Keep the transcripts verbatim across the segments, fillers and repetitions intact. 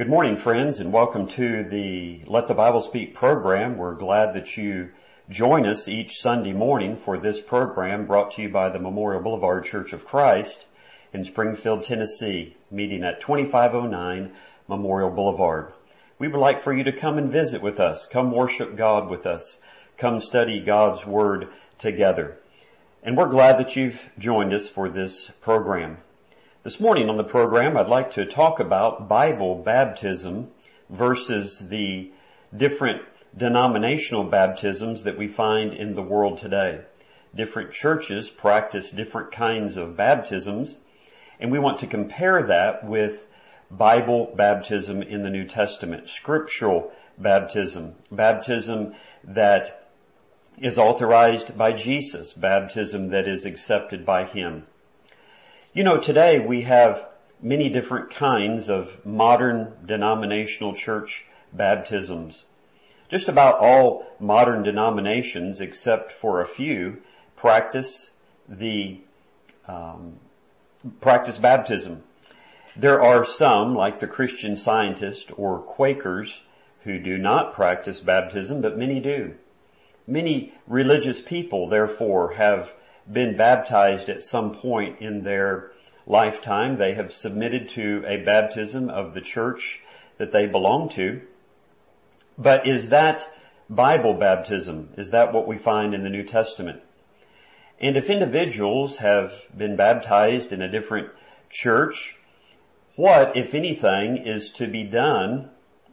Good morning, friends, and welcome to the Let the Bible Speak program. We're glad that you join us each Sunday morning for this program brought to you by the Memorial Boulevard Church of Christ in Springfield, Tennessee, meeting at twenty-five oh nine Memorial Boulevard. We would like for you to come and visit with us, come worship God with us, come study God's Word together. And we're glad that you've joined us for this program. This morning on the program, I'd like to talk about Bible baptism versus the different denominational baptisms that we find in the world today. Different churches practice different kinds of baptisms, and we want to compare that with Bible baptism in the New Testament, scriptural baptism, baptism that is authorized by Jesus, baptism that is accepted by Him. You know, today we have many different kinds of modern denominational church baptisms. Just about all modern denominations, except for a few, practice the um, practice baptism. There are some, like the Christian Scientist or Quakers, who do not practice baptism, but many do. Many religious people, therefore, have been baptized at some point in their lifetime. They have submitted to a baptism of the church that they belong to. But is that Bible baptism? Is that what we find in the New Testament? And if individuals have been baptized in a different church, what, if anything, is to be done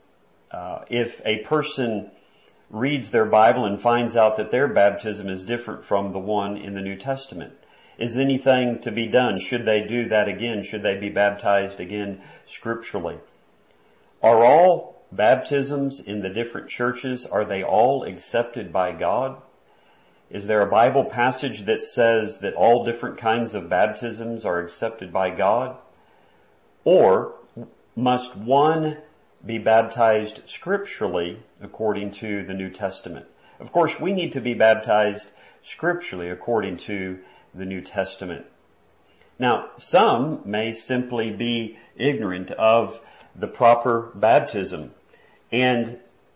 uh, if a person reads their Bible and finds out that their baptism is different from the one in the New Testament? Is anything to be done? Should they do that again? Should they be baptized again scripturally? Are all baptisms in the different churches, are they all accepted by God? Is there a Bible passage that says that all different kinds of baptisms are accepted by God? Or must one be baptized scripturally according to the New Testament? Of course, we need to be baptized scripturally according to the New Testament. Now, some may simply be ignorant of the proper baptism, and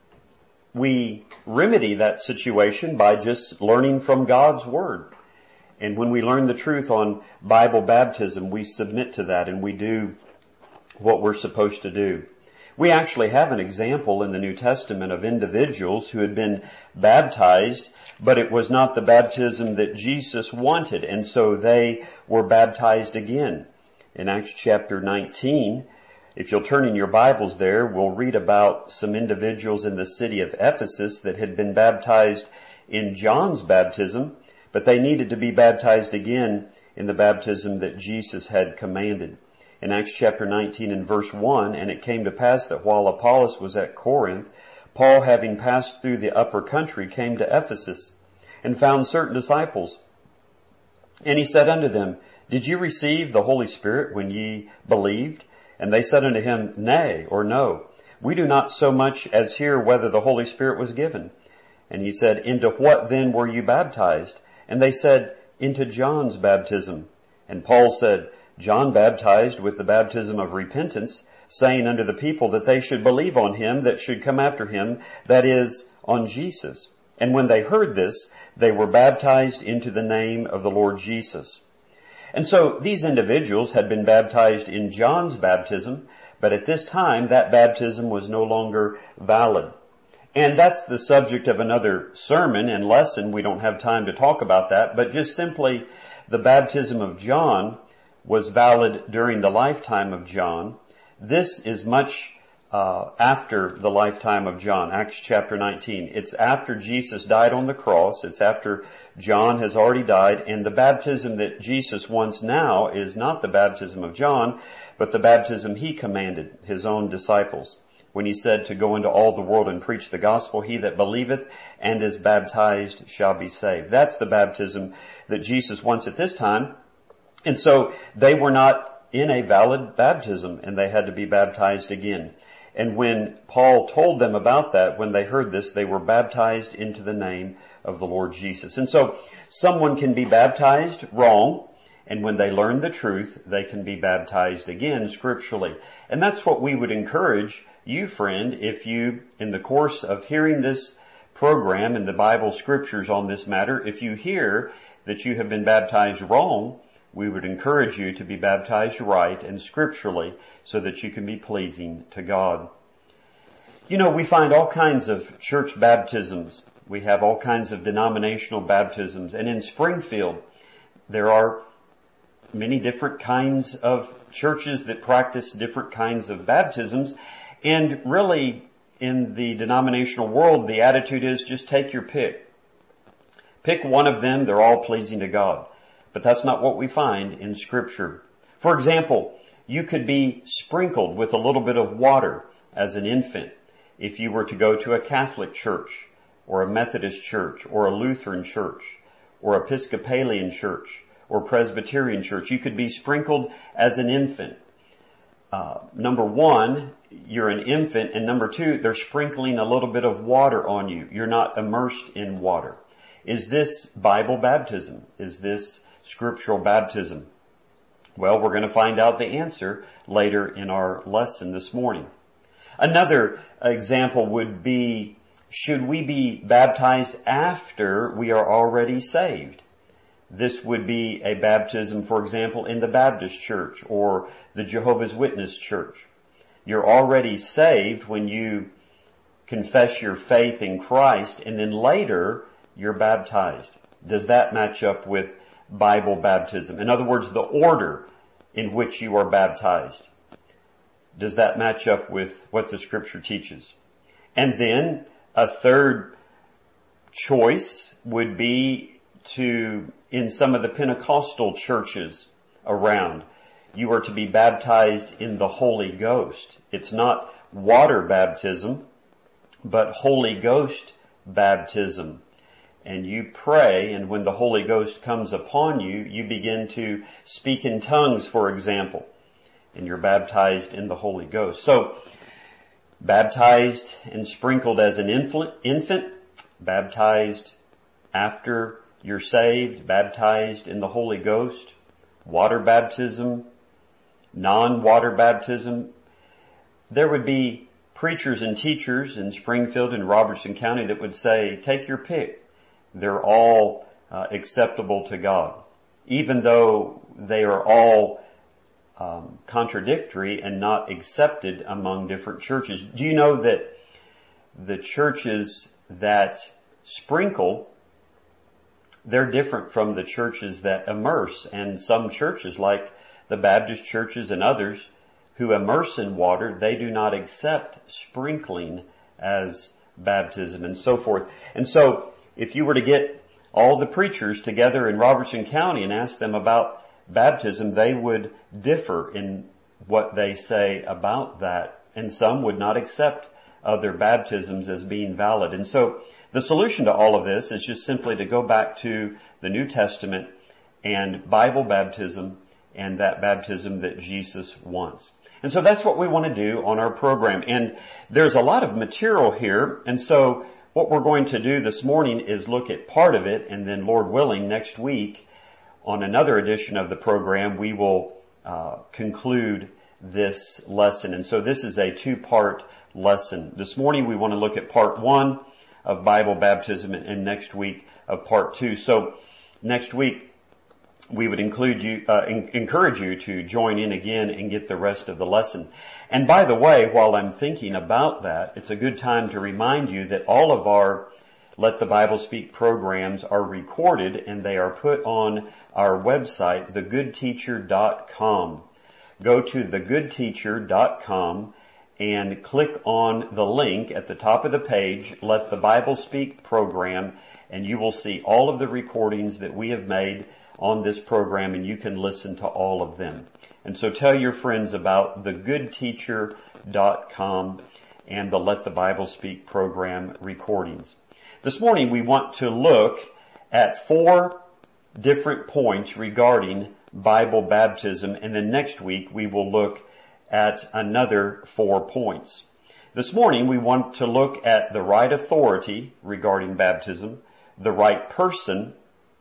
we remedy that situation by just learning from God's Word. And when we learn the truth on Bible baptism, we submit to that and we do what we're supposed to do. We actually have an example in the New Testament of individuals who had been baptized, but it was not the baptism that Jesus wanted, and so they were baptized again. In Acts chapter nineteen, if you'll turn in your Bibles there, we'll read about some individuals in the city of Ephesus that had been baptized in John's baptism, but they needed to be baptized again in the baptism that Jesus had commanded. In Acts chapter nineteen and verse one, and it came to pass that while Apollos was at Corinth, Paul, having passed through the upper country, came to Ephesus, and found certain disciples. And he said unto them, Did ye receive the Holy Spirit when ye believed? And they said unto him, Nay, or no. We do not so much as hear whether the Holy Spirit was given. And he said, Into what then were you baptized? And they said, Into John's baptism. And Paul said, John baptized with the baptism of repentance, saying unto the people that they should believe on him that should come after him, that is, on Jesus. And when they heard this, they were baptized into the name of the Lord Jesus. And so these individuals had been baptized in John's baptism, but at this time that baptism was no longer valid. And that's the subject of another sermon and lesson. We don't have time to talk about that, but just simply the baptism of John was valid during the lifetime of John. This is much uh, after the lifetime of John, Acts chapter nineteen. It's after Jesus died on the cross. It's after John has already died. And the baptism that Jesus wants now is not the baptism of John, but the baptism he commanded his own disciples when he said to go into all the world and preach the gospel. He that believeth and is baptized shall be saved. That's the baptism that Jesus wants at this time. And so they were not in a valid baptism, and they had to be baptized again. And when Paul told them about that, when they heard this, they were baptized into the name of the Lord Jesus. And so someone can be baptized wrong, And when they learn the truth, they can be baptized again scripturally. And that's what we would encourage you, friend, if you, in the course of hearing this program and the Bible scriptures on this matter, if you hear that you have been baptized wrong, we would encourage you to be baptized right and scripturally so that you can be pleasing to God. You know, we find all kinds of church baptisms. We have all kinds of denominational baptisms. And in Springfield, there are many different kinds of churches that practice different kinds of baptisms. And really, in the denominational world, the attitude is just take your pick. Pick one of them, they're all pleasing to God. But that's not what we find in Scripture. For example, you could be sprinkled with a little bit of water as an infant if you were to go to a Catholic church or a Methodist church or a Lutheran church or Episcopalian church or Presbyterian church. You could be sprinkled as an infant. Uh, number one, you're an infant, and number two, they're sprinkling a little bit of water on you. You're not immersed in water. Is this Bible baptism? Is this scriptural baptism? Well, we're going to find out the answer later in our lesson this morning. Another example would be, should we be baptized after we are already saved? This would be a baptism, for example, in the Baptist church or the Jehovah's Witness church. You're already saved when you confess your faith in Christ, and then later you're baptized. Does that match up with Bible baptism? In other words, the order in which you are baptized. Does that match up with what the Scripture teaches? And then a third choice would be to, in some of the Pentecostal churches around, you are to be baptized in the Holy Ghost. It's not water baptism, but Holy Ghost baptism. And you pray, and when the Holy Ghost comes upon you, you begin to speak in tongues, for example, and you're baptized in the Holy Ghost. So, baptized and sprinkled as an infant, baptized after you're saved, baptized in the Holy Ghost, water baptism, non-water baptism. There would be preachers and teachers in Springfield and Robertson County that would say, take your pick. They're all uh, acceptable to God, even though they are all um, contradictory and not accepted among different churches. Do you know that the churches that sprinkle, they're different from the churches that immerse? And some churches, like the Baptist churches and others who immerse in water, they do not accept sprinkling as baptism and so forth. And so, if you were to get all the preachers together in Robertson County and ask them about baptism, they would differ in what they say about that. And some would not accept other baptisms as being valid. And so the solution to all of this is just simply to go back to the New Testament and Bible baptism and that baptism that Jesus wants. And so that's what we want to do on our program. And there's a lot of material here. And so what we're going to do this morning is look at part of it, and then, Lord willing, next week on another edition of the program, we will uh, conclude this lesson. And so this is a two-part lesson. This morning we want to look at part one of Bible baptism, and next week of part two. So next week we would include you, uh, in, encourage you to join in again and get the rest of the lesson. And by the way, while I'm thinking about that, it's a good time to remind you that all of our Let the Bible Speak programs are recorded, and they are put on our website, the good teacher dot com. Go to the good teacher dot com and click on the link at the top of the page, Let the Bible Speak program, and you will see all of the recordings that we have made on this program, and you can listen to all of them. And so tell your friends about the good teacher dot com and the Let the Bible Speak program recordings. This morning we want to look at four different points regarding Bible baptism, and then next week we will look at another four points. This morning we want to look at the right authority regarding baptism, the right person,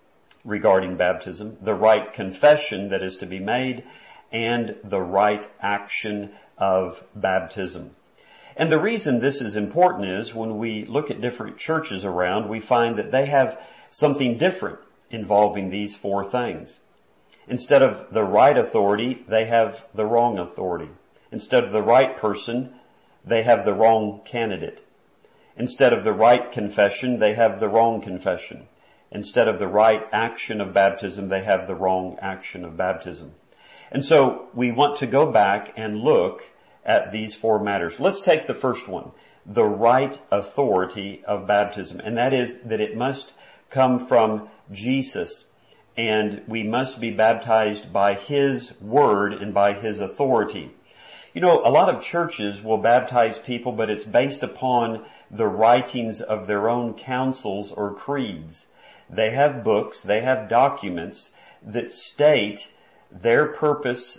regarding baptism, the right confession that is to be made, and the right action of baptism. And the reason this is important is when we look at different churches around, we find that they have something different involving these four things. Instead of the right authority, they have the wrong authority. Instead of the right person, they have the wrong candidate. Instead of the right confession, they have the wrong confession. Instead of the right action of baptism, they have the wrong action of baptism. And so we want to go back and look at these four matters. Let's take the first one, the right authority of baptism. And that is that it must come from Jesus, and we must be baptized by His word and by His authority. You know, a lot of churches will baptize people, but it's based upon the writings of their own councils or creeds. They have books, they have documents that state their purpose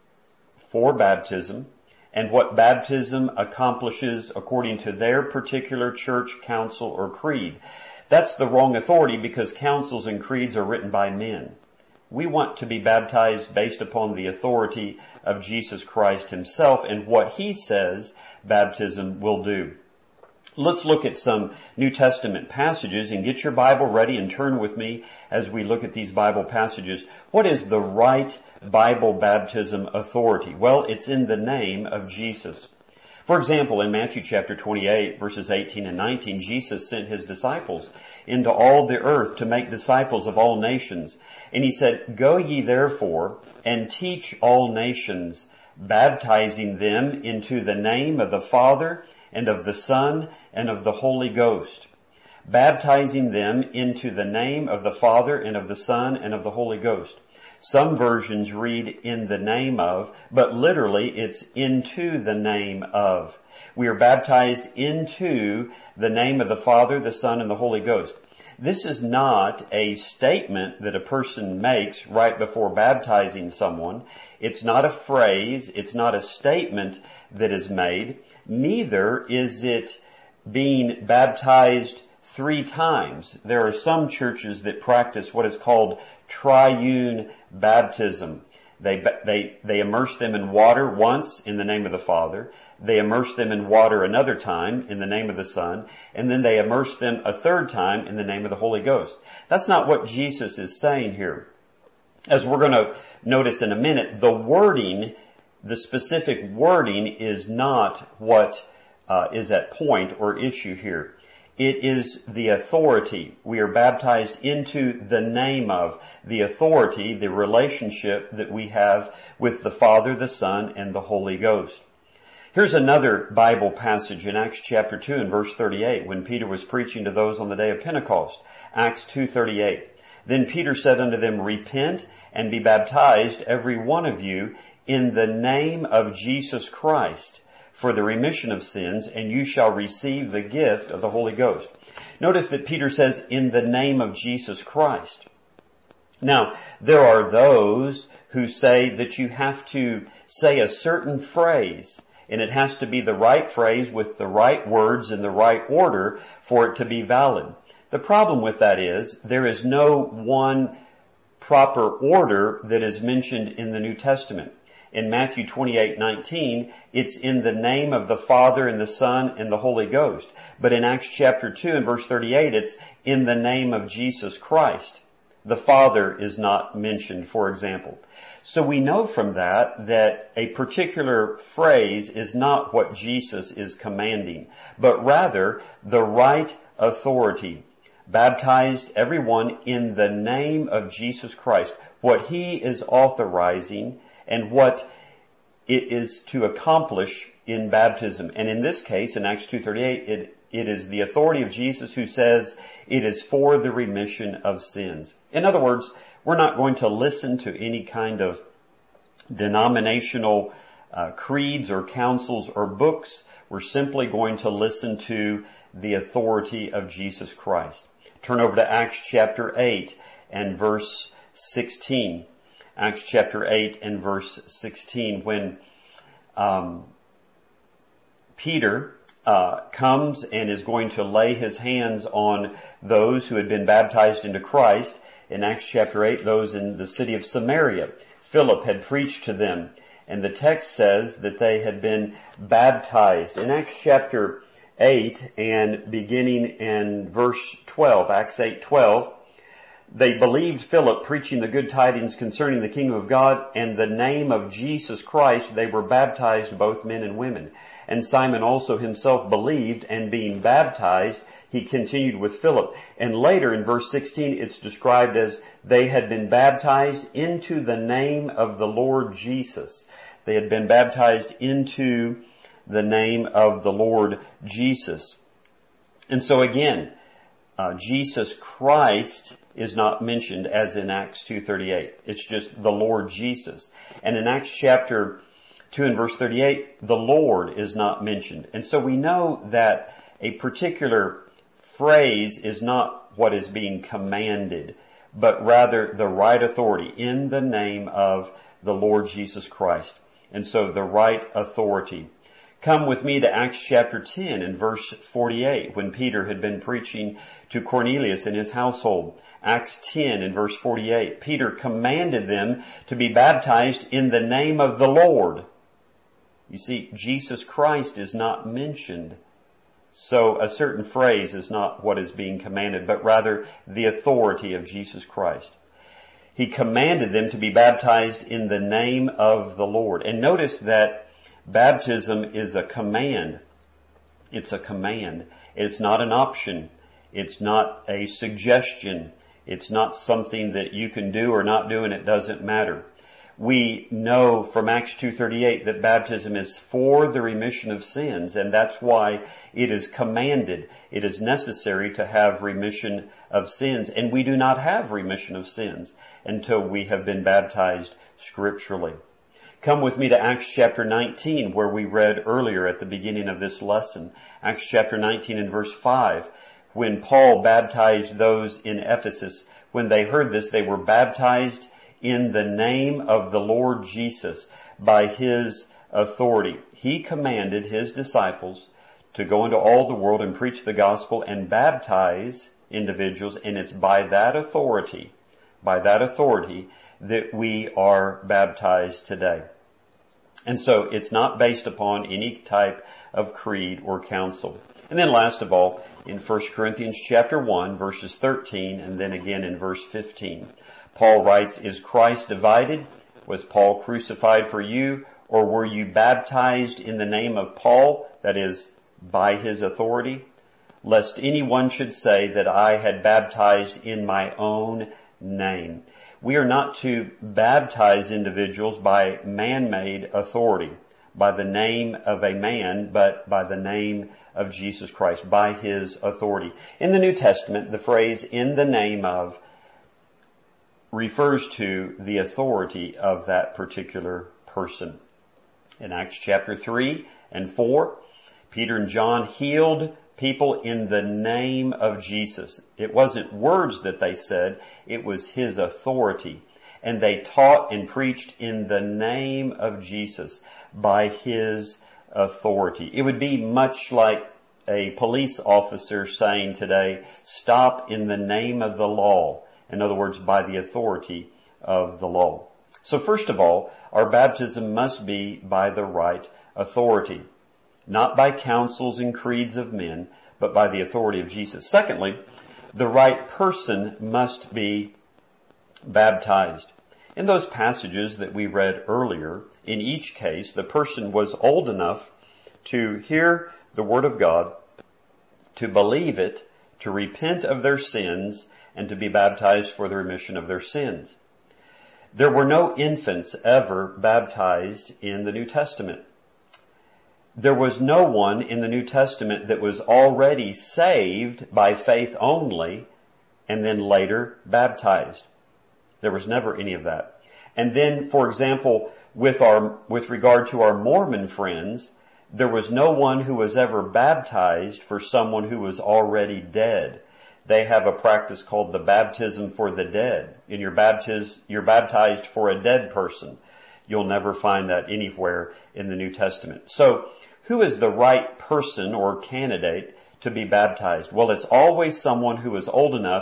for baptism and what baptism accomplishes according to their particular church council or creed. That's the wrong authority because councils and creeds are written by men. We want to be baptized based upon the authority of Jesus Christ Himself and what He says baptism will do. Let's look at some New Testament passages and get your Bible ready and turn with me as we look at these Bible passages. What is the right Bible baptism authority? Well, it's in the name of Jesus. For example, in Matthew chapter twenty-eight, verses eighteen and nineteen, Jesus sent His disciples into all the earth to make disciples of all nations. And He said, "Go ye therefore and teach all nations, baptizing them into the name of the Father and of the Son and of the Holy Ghost." Baptizing them into the name of the Father and of the Son and of the Holy Ghost. Some versions read in the name of, but literally it's into the name of. We are baptized into the name of the Father, the Son, and the Holy Ghost. This is not a statement that a person makes right before baptizing someone. It's not a phrase. It's not a statement that is made. Neither is it being baptized three times. There are some churches that practice what is called triune baptism. They, they, they immerse them in water once in the name of the Father. They immerse them in water another time in the name of the Son. And then they immerse them a third time in the name of the Holy Ghost. That's not what Jesus is saying here. As we're going to notice in a minute, the wording, the specific wording is not what uh, is at point or issue here. It is the authority. We are baptized into the name of the authority, the relationship that we have with the Father, the Son, and the Holy Ghost. Here's another Bible passage in Acts chapter two and verse thirty-eight when Peter was preaching to those on the day of Pentecost. Acts two thirty-eight. Then Peter said unto them, "Repent and be baptized, every one of you, in the name of Jesus Christ, for the remission of sins, and you shall receive the gift of the Holy Ghost." Notice that Peter says, in the name of Jesus Christ. Now, there are those who say that you have to say a certain phrase, and it has to be the right phrase with the right words in the right order for it to be valid. The problem with that is there is no one proper order that is mentioned in the New Testament. In Matthew twenty-eight nineteen, it's in the name of the Father and the Son and the Holy Ghost. But in Acts chapter two and verse thirty-eight, it's in the name of Jesus Christ. The Father is not mentioned, for example. So we know from that that a particular phrase is not what Jesus is commanding, but rather the right authority. Baptized everyone in the name of Jesus Christ. What He is authorizing and what it is to accomplish in baptism. And in this case, in Acts two thirty-eight, it, it is the authority of Jesus who says it is for the remission of sins. In other words, we're not going to listen to any kind of denominational uh, creeds or councils or books. We're simply going to listen to the authority of Jesus Christ. Turn over to Acts chapter eight and verse sixteen. Acts chapter eight and verse sixteen, when um, Peter uh, comes and is going to lay his hands on those who had been baptized into Christ. In Acts chapter eight, those in the city of Samaria, Philip had preached to them, and the text says that they had been baptized. In Acts chapter eight, and beginning in verse twelve, Acts eight twelve, they believed Philip preaching the good tidings concerning the kingdom of God, and the name of Jesus Christ they were baptized, both men and women. And Simon also himself believed, and being baptized, he continued with Philip. And later in verse sixteen, it's described as they had been baptized into the name of the Lord Jesus. They had been baptized into the name of the Lord Jesus. And so again, uh, Jesus Christ is not mentioned as in Acts two thirty-eight. It's just the Lord Jesus. And in Acts chapter two and verse thirty-eight, the Lord is not mentioned. And so we know that a particular phrase is not what is being commanded, but rather the right authority in the name of the Lord Jesus Christ. And so the right authority. Come with me to Acts chapter ten and verse forty-eight, when Peter had been preaching to Cornelius and his household. Acts ten and verse forty-eight, Peter commanded them to be baptized in the name of the Lord. You see, Jesus Christ is not mentioned. So a certain phrase is not what is being commanded, but rather the authority of Jesus Christ. He commanded them to be baptized in the name of the Lord. And notice that baptism is a command. It's a command. It's not an option. It's not a suggestion. It's not something that you can do or not do, and it doesn't matter. We know from Acts two thirty-eight that baptism is for the remission of sins, and that's why it is commanded. It is necessary to have remission of sins, and we do not have remission of sins until we have been baptized scripturally. Come with me to Acts chapter nineteen, where we read earlier at the beginning of this lesson. Acts chapter nineteen and verse five, when Paul baptized those in Ephesus. When they heard this, they were baptized in the name of the Lord Jesus by his authority. He commanded his disciples to go into all the world and preach the gospel and baptize individuals, and it's by that authority, by that authority that we are baptized today. And so it's not based upon any type of creed or council. And then last of all, in First Corinthians chapter one, verses thirteen, and then again in verse fifteen, Paul writes, is Christ divided? Was Paul crucified for you? Or were you baptized in the name of Paul, that is, by his authority? Lest anyone should say that I had baptized in my own name. We are not to baptize individuals by man-made authority, by the name of a man, but by the name of Jesus Christ, by his authority. In the New Testament, the phrase in the name of refers to the authority of that particular person. In Acts chapter three and four, Peter and John healed people in the name of Jesus. It wasn't words that they said, it was his authority. And they taught and preached in the name of Jesus by his authority. It would be much like a police officer saying today, stop in the name of the law. In other words, by the authority of the law. So first of all, our baptism must be by the right authority. Not by councils and creeds of men, but by the authority of Jesus. Secondly, the right person must be baptized. In those passages that we read earlier, in each case, the person was old enough to hear the Word of God, to believe it, to repent of their sins, and to be baptized for the remission of their sins. There were no infants ever baptized in the New Testament. There was no one in the New Testament that was already saved by faith only and then later baptized. There was never any of that. And then, for example, with our, with regard to our Mormon friends, there was no one who was ever baptized for someone who was already dead. They have a practice called the baptism for the dead. And you're baptized, you're baptized for a dead person. You'll never find that anywhere in the New Testament. So, who is the right person or candidate to be baptized? Well, it's always someone who is old enough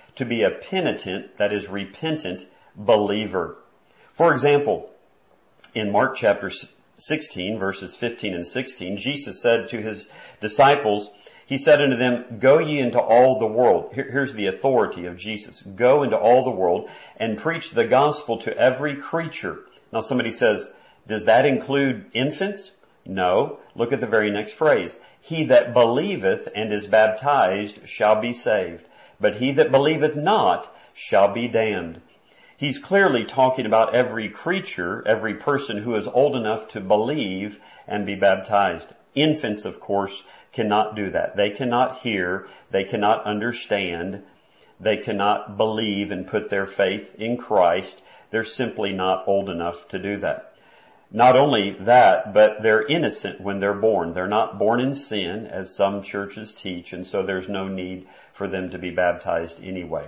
to be a penitent, that is repentant, believer. For example, in Mark chapter sixteen, verses fifteen and sixteen, Jesus said to his disciples, he said unto them, go ye into all the world. Here, here's the authority of Jesus. Go into all the world and preach the gospel to every creature. Now somebody says, does that include infants? No. Look at the very next phrase. He that believeth and is baptized shall be saved, but he that believeth not shall be damned. He's clearly talking about every creature, every person who is old enough to believe and be baptized. Infants, of course, cannot do that. They cannot hear. They cannot understand. They cannot believe and put their faith in Christ. They're simply not old enough to do that. Not only that, but they're innocent when they're born. They're not born in sin, as some churches teach, and so there's no need for them to be baptized anyway.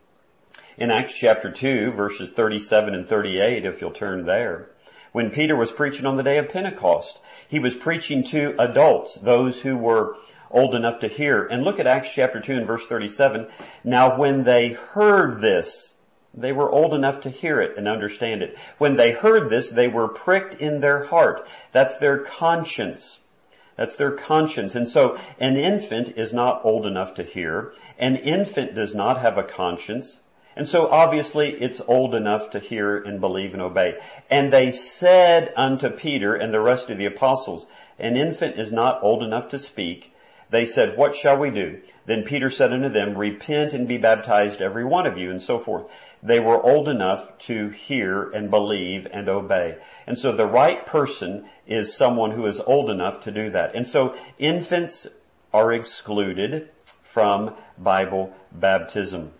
In Acts chapter two, verses thirty-seven and thirty-eight, if you'll turn there, when Peter was preaching on the day of Pentecost, he was preaching to adults, those who were old enough to hear. And look at Acts chapter two and verse thirty-seven. Now when they heard this, they were old enough to hear it and understand it. When they heard this, they were pricked in their heart. That's their conscience. That's their conscience. And so an infant is not old enough to hear. An infant does not have a conscience. And so obviously it's old enough to hear and believe and obey. And they said unto Peter and the rest of the apostles, an infant is not old enough to speak. They said, what shall we do? Then Peter said unto them, repent and be baptized every one of you, and so forth. They were old enough to hear and believe and obey. And so the right person is someone who is old enough to do that. And so infants are excluded from Bible baptism.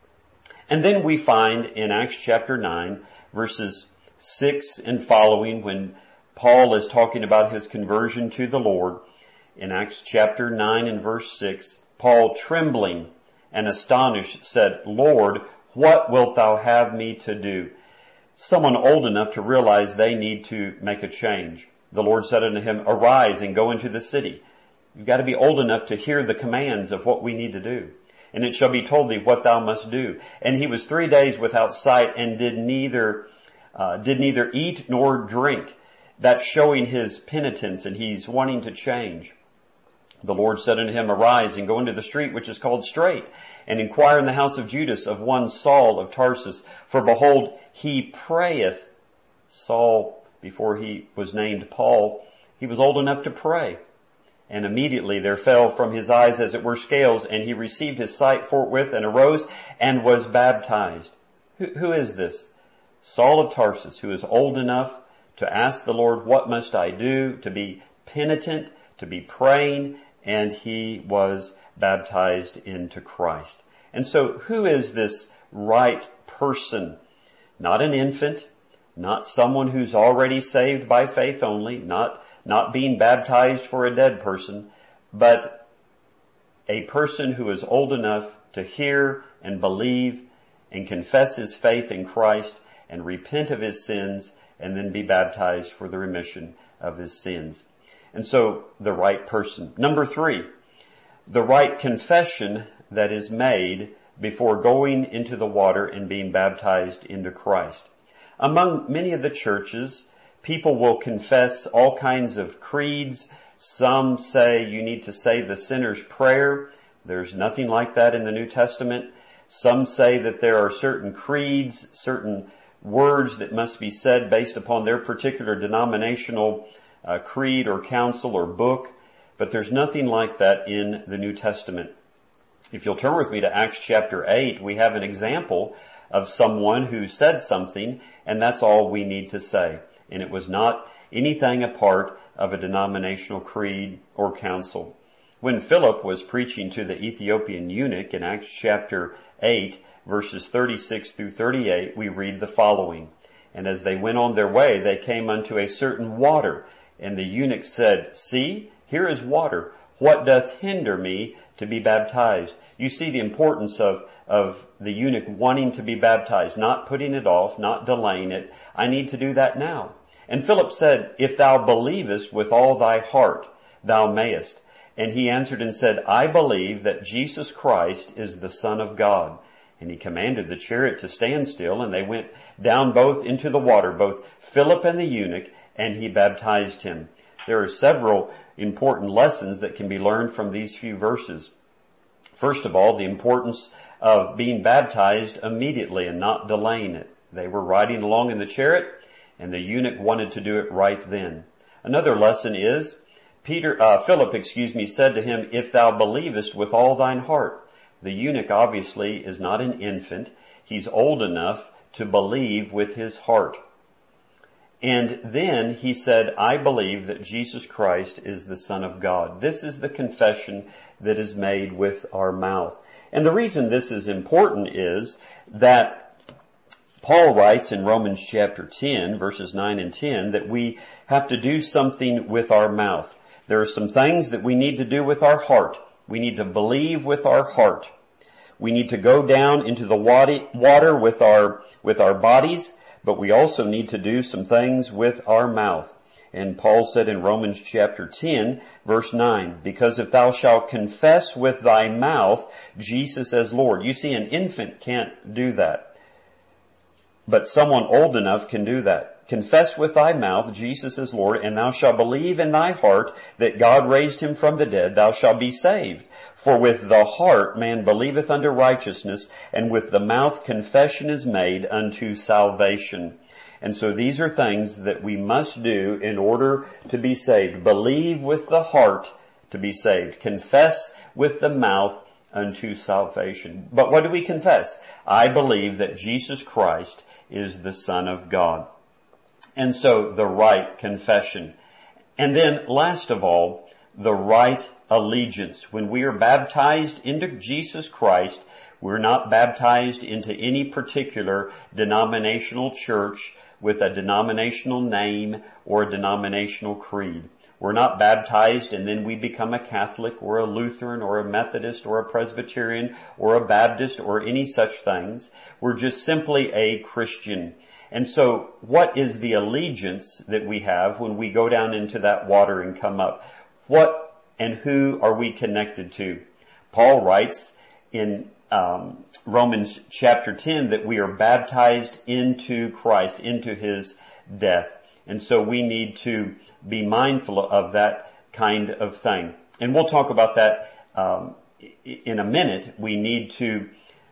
And then we find in Acts chapter nine, verses six and following, when Paul is talking about his conversion to the Lord, in Acts chapter nine and verse six, Paul, trembling and astonished, said, Lord, what wilt thou have me to do? Someone old enough to realize they need to make a change. The Lord said unto him, arise and go into the city. You've got to be old enough to hear the commands of what we need to do. And it shall be told thee what thou must do. And he was three days without sight and did neither, uh, did neither eat nor drink. That's showing his penitence, and he's wanting to change. The Lord said unto him, arise and go into the street which is called Straight, and inquire in the house of Judas of one Saul of Tarsus. For behold, he prayeth. Saul, before he was named Paul, he was old enough to pray. And immediately there fell from his eyes as it were scales, and he received his sight forthwith and arose and was baptized. Who, who is this? Saul of Tarsus, who is old enough to ask the Lord, what must I do? To be penitent, to be praying, and he was baptized into Christ. And so who is this right person? Not an infant, not someone who's already saved by faith only, not not being baptized for a dead person, but a person who is old enough to hear and believe and confess his faith in Christ and repent of his sins and then be baptized for the remission of his sins. And so the right person. Number three, the right confession that is made before going into the water and being baptized into Christ. Among many of the churches, people will confess all kinds of creeds. Some say you need to say the sinner's prayer. There's nothing like that in the New Testament. Some say that there are certain creeds, certain words that must be said based upon their particular denominational uh, creed or council or book. But there's nothing like that in the New Testament. If you'll turn with me to Acts chapter eight, we have an example of someone who said something, and that's all we need to say. And it was not anything a part of a denominational creed or council. When Philip was preaching to the Ethiopian eunuch in Acts chapter eight, verses thirty-six through thirty-eight, we read the following. And as they went on their way, they came unto a certain water. And the eunuch said, see, here is water. What doth hinder me to be baptized? You see the importance of, of the eunuch wanting to be baptized, not putting it off, not delaying it. I need to do that now. And Philip said, if thou believest with all thy heart, thou mayest. And he answered and said, I believe that Jesus Christ is the Son of God. And he commanded the chariot to stand still, and they went down both into the water, both Philip and the eunuch, and he baptized him. There are several important lessons that can be learned from these few verses. First of all, the importance of being baptized immediately and not delaying it. They were riding along in the chariot, and the eunuch wanted to do it right then. Another lesson is, Peter, uh, Philip, excuse me, said to him, "If thou believest with all thine heart." The eunuch obviously is not an infant. He's old enough to believe with his heart. And then he said, "I believe that Jesus Christ is the Son of God." This is the confession that is made with our mouth. And the reason this is important is that Paul writes in Romans chapter ten, verses nine and ten, that we have to do something with our mouth. There are some things that we need to do with our heart. We need to believe with our heart. We need to go down into the water with our, with our bodies, but we also need to do some things with our mouth. And Paul said in Romans chapter ten, verse nine, "Because if thou shalt confess with thy mouth Jesus as Lord." You see, an infant can't do that, but someone old enough can do that. "Confess with thy mouth Jesus is Lord, and thou shalt believe in thy heart that God raised him from the dead, thou shalt be saved. For with the heart man believeth unto righteousness, and with the mouth confession is made unto salvation." And so these are things that we must do in order to be saved. Believe with the heart to be saved. Confess with the mouth unto salvation. But what do we confess? I believe that Jesus Christ is the Son of God. And so the right confession. And then last of all, the right allegiance. When we are baptized into Jesus Christ, we're not baptized into any particular denominational church with a denominational name or a denominational creed. We're not baptized and then we become a Catholic or a Lutheran or a Methodist or a Presbyterian or a Baptist or any such things. We're just simply a Christian. And so what is the allegiance that we have when we go down into that water and come up? What and who are we connected to? Paul writes in um, Romans chapter ten that we are baptized into Christ, into his death. And so we need to be mindful of that kind of thing. And we'll talk about that um, in a minute. We need to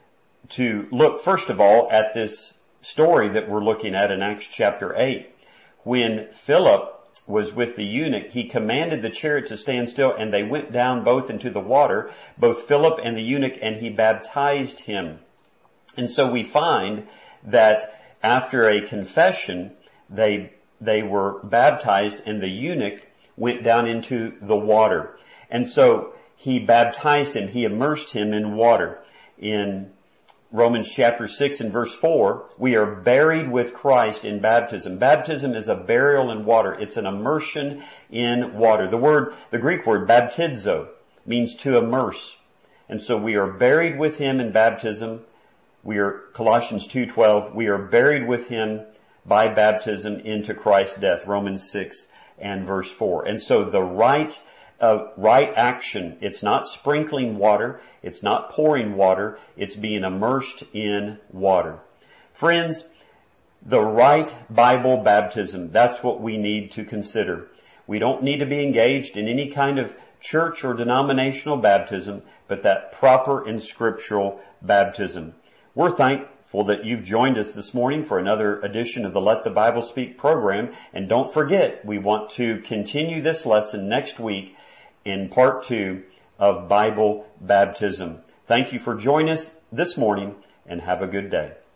to look, first of all, at this story that we're looking at in Acts chapter eight. When Philip was with the eunuch, he commanded the chariot to stand still, and they went down both into the water, both Philip and the eunuch, and he baptized him. And so we find that after a confession, they they were baptized, and the eunuch went down into the water. And so he baptized him, he immersed him in water. In Romans chapter six and verse four, we are buried with Christ in baptism. Baptism is a burial in water. It's an immersion in water. The word, the Greek word baptizo, means to immerse. And so we are buried with him in baptism. We are, Colossians two twelve, we are buried with him by baptism into Christ's death. Romans six and verse four. And so the right Uh, right action. It's not sprinkling water. It's not pouring water. It's being immersed in water. Friends, the right Bible baptism, that's what we need to consider. We don't need to be engaged in any kind of church or denominational baptism, but that proper and scriptural baptism. We're thankful that you've joined us this morning for another edition of the Let the Bible Speak program. And don't forget, we want to continue this lesson next week in part two of Bible baptism. Thank you for joining us this morning, and have a good day.